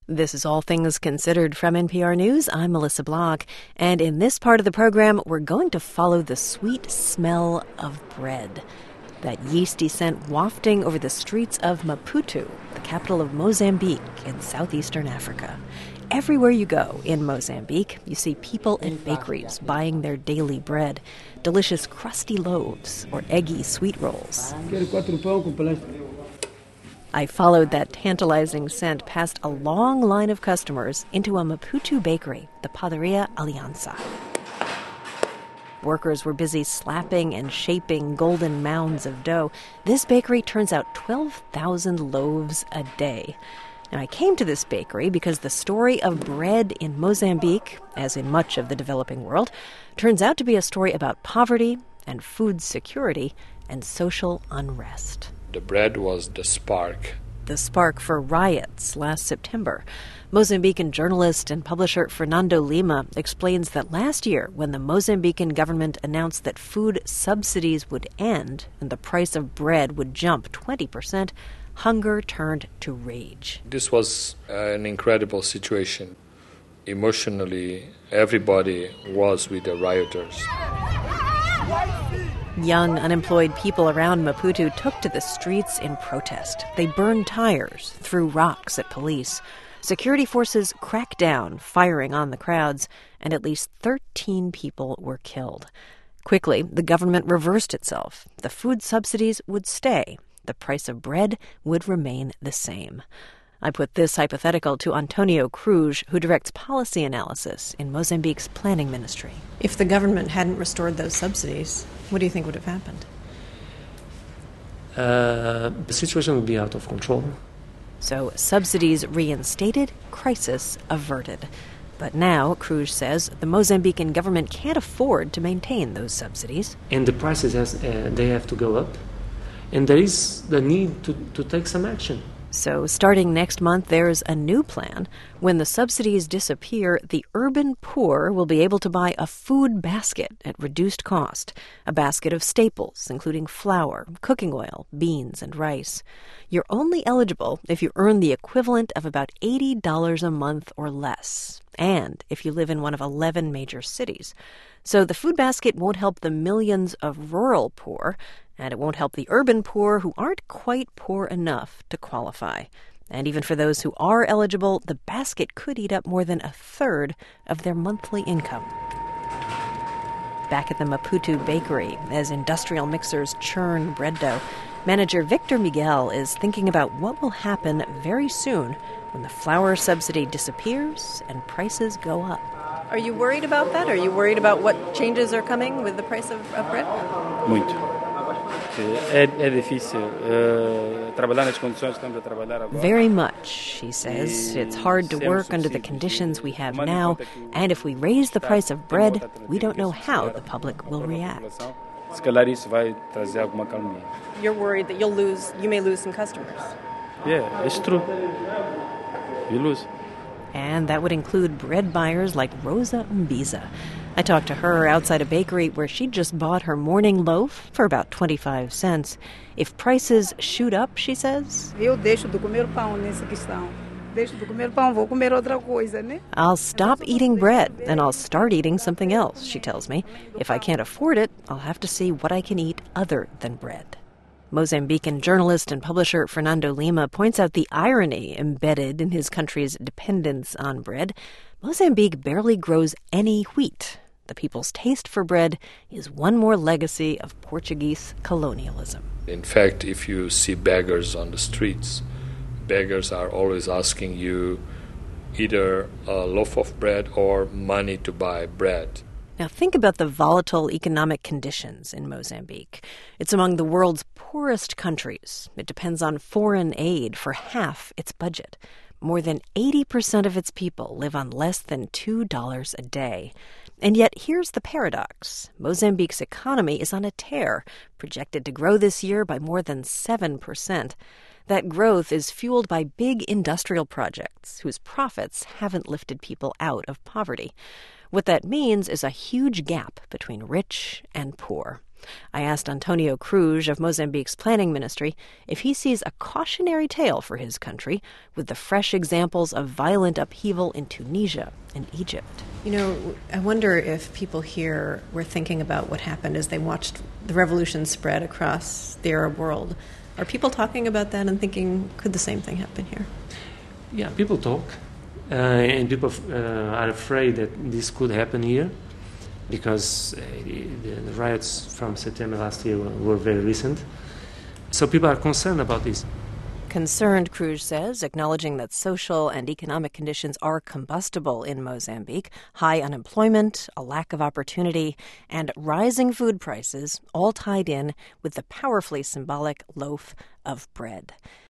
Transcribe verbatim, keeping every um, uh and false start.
This is All Things Considered from N P R News. I'm Melissa Block, and in this part of the program, we're going to follow the sweet smell of bread. That yeasty scent wafting over the streets of Maputo, the capital of Mozambique in southeastern Africa. Everywhere you go in Mozambique, you see people in bakeries buying their daily bread, delicious crusty loaves or eggy sweet rolls. I followed that tantalizing scent past a long line of customers into a Maputo bakery, the Padaria Aliança. Workers were busy slapping and shaping golden mounds of dough. This bakery turns out twelve thousand loaves a day. Now, I came to this bakery because the story of bread in Mozambique, as in much of the developing world, turns out to be a story about poverty and food security and social unrest. The bread was the spark. The spark for riots last September. Mozambican journalist and publisher Fernando Lima explains that last year, when the Mozambican government announced that food subsidies would end and the price of bread would jump twenty percent, hunger turned to rage. This was an incredible situation. Emotionally, everybody was with the rioters. Young, unemployed people around Maputo took to the streets in protest. They burned tires, threw rocks at police. Security forces cracked down, firing on the crowds, and at least thirteen people were killed. Quickly, the government reversed itself. The food subsidies would stay. The price of bread would remain the same. I put this hypothetical to Antonio Cruz, who directs policy analysis in Mozambique's planning ministry. If the government hadn't restored those subsidies, what do you think would have happened? Uh, the situation would be out of control. So subsidies reinstated, crisis averted. But now, Cruz says, the Mozambican government can't afford to maintain those subsidies. And the prices, has, uh, they have to go up. And there is the need to, to take some action. So starting next month, there's a new plan. When the subsidies disappear, the urban poor will be able to buy a food basket at reduced cost, a basket of staples, including flour, cooking oil, beans, and rice. You're only eligible if you earn the equivalent of about eighty dollars a month or less, and if you live in one of eleven major cities. So the food basket won't help the millions of rural poor, and it won't help the urban poor who aren't quite poor enough to qualify. And even for those who are eligible, the basket could eat up more than a third of their monthly income. Back at the Maputo bakery, as industrial mixers churn bread dough, manager Victor Miguel is thinking about what will happen very soon when the flour subsidy disappears and prices go up. Are you worried about that? Are you worried about what changes are coming with the price of, of bread? Muito. É, é difícil. Uh, trabalhar nas condições que estamos a trabalhar agora. Very much, he says. It's hard to work under the conditions we have now, and if we raise the price of bread, we don't know how the public will react. Se calhar isso vai trazer alguma calmia. You're worried that you'll lose, you may lose some customers. Yeah, it's true. You lose. And that would include bread buyers like Rosa Mbiza. I talked to her outside a bakery where she'd just bought her morning loaf for about twenty-five cents. If prices shoot up, she says, I'll stop eating bread and I'll start eating something else, she tells me. If I can't afford it, I'll have to see what I can eat other than bread. Mozambican journalist and publisher Fernando Lima points out the irony embedded in his country's dependence on bread. Mozambique barely grows any wheat. The people's taste for bread is one more legacy of Portuguese colonialism. In fact, if you see beggars on the streets, beggars are always asking you either a loaf of bread or money to buy bread. Now think about the volatile economic conditions in Mozambique. It's among the world's poorest countries. It depends on foreign aid for half its budget. More than eighty percent of its people live on less than two dollars a day. And yet, here's the paradox. Mozambique's economy is on a tear, projected to grow this year by more than seven percent. That growth is fueled by big industrial projects whose profits haven't lifted people out of poverty. What that means is a huge gap between rich and poor. I asked Antonio Cruz of Mozambique's planning ministry if he sees a cautionary tale for his country with the fresh examples of violent upheaval in Tunisia and Egypt. You know, I wonder if people here were thinking about what happened as they watched the revolution spread across the Arab world. Are people talking about that and thinking, could the same thing happen here? Yeah, people talk, uh, and people uh, are afraid that this could happen here because uh, the, the riots from September last year were, were very recent. So people are concerned about this. Concerned, Cruz says, acknowledging that social and economic conditions are combustible in Mozambique. High unemployment, a lack of opportunity, and rising food prices all tied in with the powerfully symbolic loaf of bread.